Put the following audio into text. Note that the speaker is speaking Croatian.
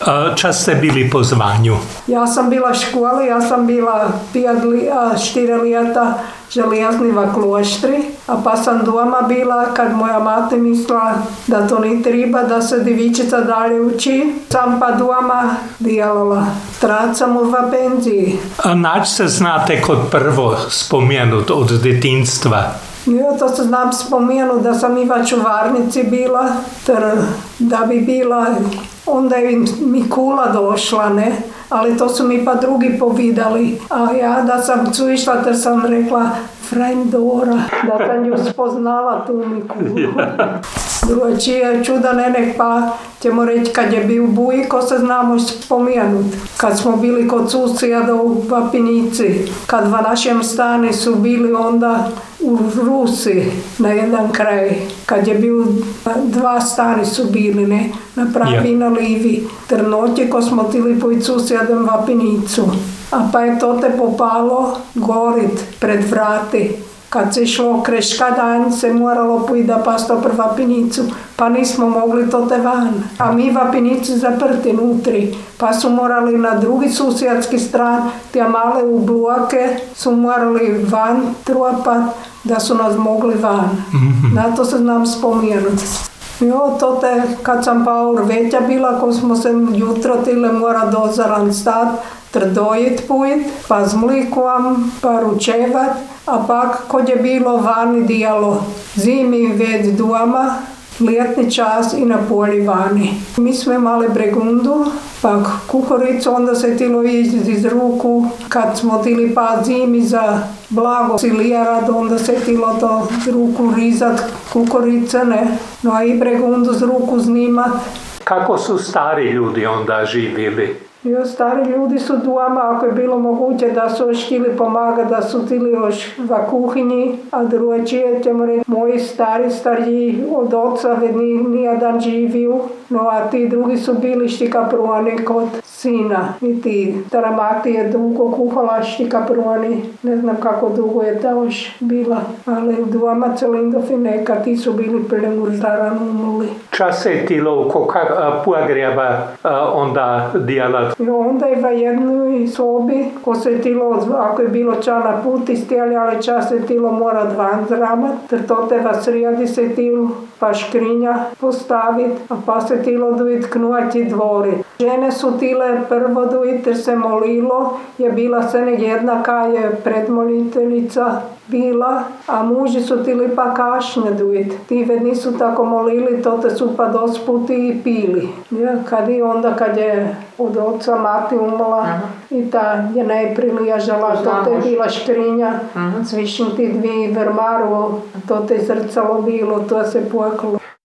Čas ste bili po zvanju? Ja sam bila v školi, ja sam bila 4 leta željezniva kloštri, a pa sam doma bila kad moja mati mislila da to ni treba, da se divičica dalje uči. Sam pa doma dijalala. Trad sam u penziji. Nač se znate kot prvo spomenut od detinstva? Jo, to se znam spomenut da sam i v čuvarnici bila, ter da bi bila, onda je mi kula došla, ne? Ali to su mi pa drugi povidali. A ja da sam cu išla, ter sam rekla Frendora, da sam ju spoznala tu mi kulu. Drugačije čuda nenek, pa ćemo reći kad je bio Bujko se znamo spomenut. Kad smo bili kod susjeda u Vapinici, kad v našem stani su bili onda u Rusi na jedan kraj. Kad je bio 2 stani su bili, ne, na pravi na livi. Ter noći ko smo tili pojít susjedem Vapinicu. A pa je to te popalo gorit pred vrati. Kad se išlo kreška dan, se moralo pojít da pasto pr Vapinicu, pa nismo mogli to te van. A mi Vapinici zaprti nutri, pa su morali na drugi susjedski stran, te male ubluake su morali van truapat, da su nas mogli van. Na to se znam spomenut. Jo, to te, kad sam pa veća bila, ko smo se jutro tile mora dozaran stat, dojit pujit, pa zmlikuam, pa ručevat, a pak kod je bilo vani dijalo zimi ved doma, ljetni čas i na polji vani. Mi smo imali bregundu, pa kukuricu, onda se tilo iz ruku, kad smo tili pa zimi za blago silijarad, onda se tilo to z ruku rizat kukurice, ne, no a i bregundu z ruku znimat. Kako su stari ljudi onda živjeli? Jo, stari ljudi su doma, ako je bilo moguće da su još htjeli pomagati, da su tili još v kuhinji, a drugačije ćemo reći, moji stariji od oca nijedan živiju, no a ti drugi su bili štikapruani kod sina. I ti taramati je dugo kuhala štikapruani, ne znam kako dugo je ta još bila, ali doma celindofi neka, ti su bili premurzaran umuli. Čas je tilo pogreba onda dijelat? Onda je v jednoj sobi, ko se tilo, ako je bilo ča na puti stijali, ali čas se tilo mora van zramat, ter to te v srijedi se tilo pa škrinja postavit, a pa se tilo dojit knuati dvori. Žene su tile prvo dojit, ter se molilo, je bila se jedna kaj je predmoliteljica bila, a muži su tili pa kašnje dojit. Ti ved nisu tako molili, to te su pa dosputi i pili. Ja, kad je od oca mati umrla i ta je najprilijažala, to te je bila škrinja, svišnji ti 2 vermaru, to te zrcalo bilo, to se plakalo.